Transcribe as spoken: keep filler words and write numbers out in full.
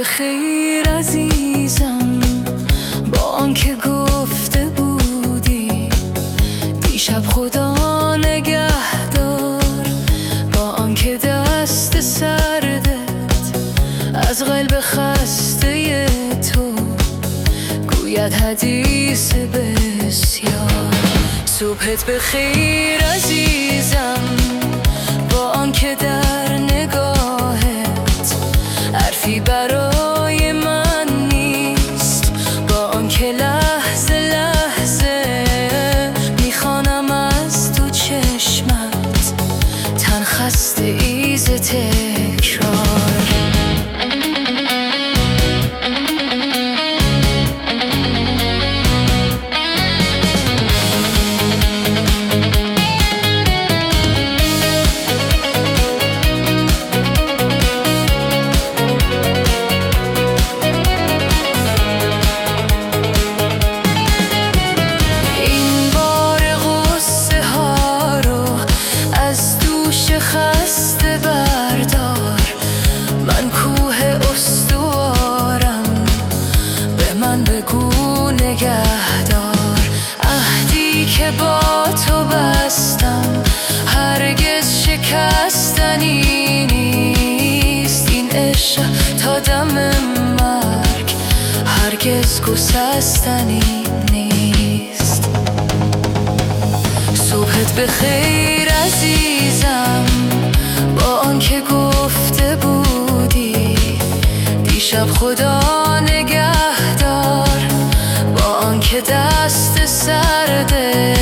خیر عزیزم، با آنکه گفته بودی دیشب خدا نگهدار، با آنکه دست سردت از قلب خسته تو گوید حدیث بسیار. صبحت به خیر عزیزم، با آنکه در نگاهت حرفی برای من نیست، با آنکه لحظه لحظه میخوانم از تو چشمت تن خسته ایز تکرار. خسته بردار، من کوه استوارم، به من بگو نگهدار. عهدی که با تو بستم هرگز شکستنی نیست، این عشق تا دم مرگ هرگز گسستنی نیست. صبحت به خیر عزیزم، با آنکه گفته بودی دیشب خدا نگهدار، با آنکه دست سرده